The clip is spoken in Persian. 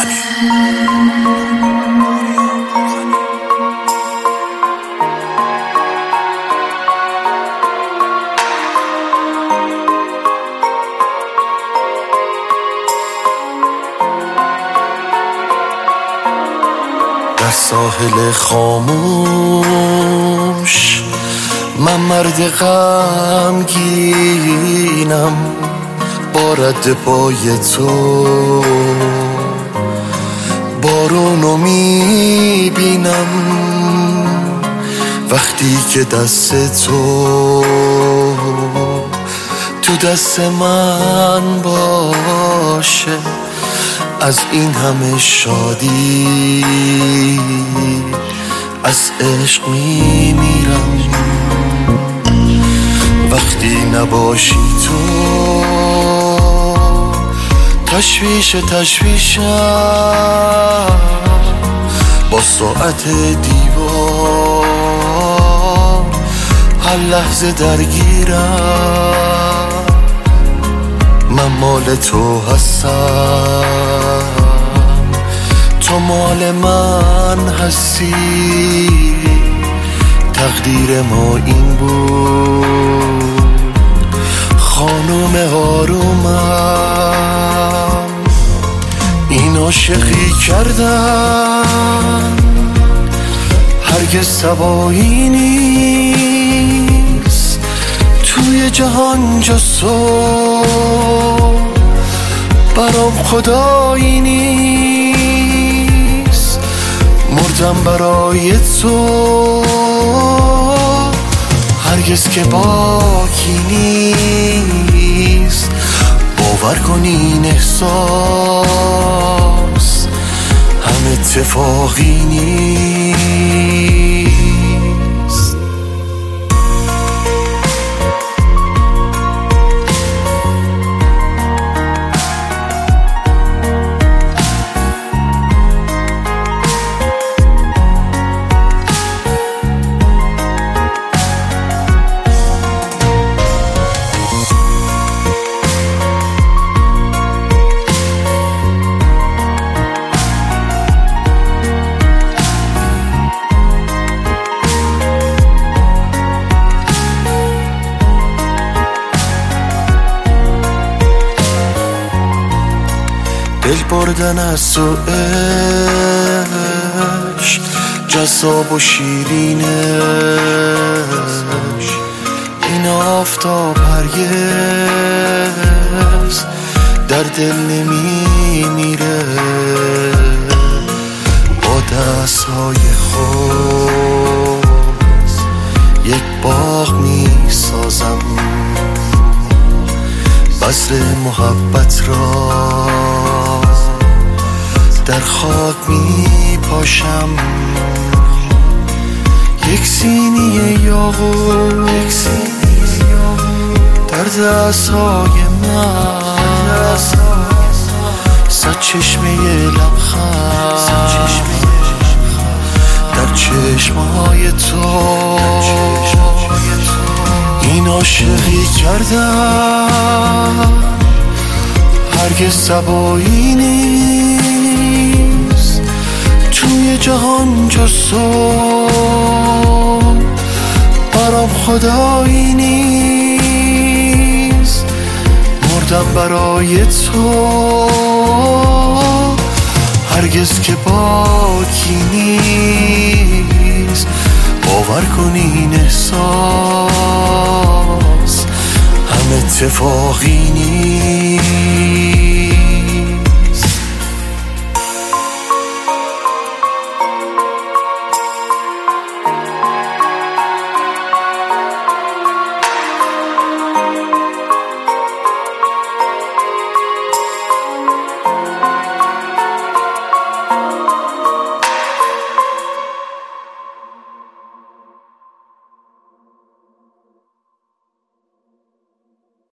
در ساحل خاموش من مرد غمگینم، با رد پای تو بارونو میبینم. وقتی که دست تو دست من باشه، از این همه شادی از عشق میمیرم. وقتی نباشی تو تشویشم، با ساعت دیوار هر لحظه درگیرم. من مال تو هستم، تو مال من هستی. تقدیر ما این بود خانوم آرومم. این عاشقی کردن هرگز سوایی نیست. توی جهان جز تو برام خدایی نیست. مردم برای تو، هرگز که باکی نیست. باور کن این احساس هم اتفاقی نیست. دل بردن از تو عشق جذاب و شیرینش، این آفتاب هرگز در دل نمیمیره. با دستهای خود یک باغ میسازم، بذر محبت را در خاک می پاشم. یک سینی یاقوت در دستهای من، صد چشمه لبخند در چشمهای تو. این عاشقی کردن هرگز صبایی نیست. توی جهان جز تو برام خدایی نیست. مردم برای تو، هرگز که باکی نیست. باور کن این احساس هم اتفاقی نیست.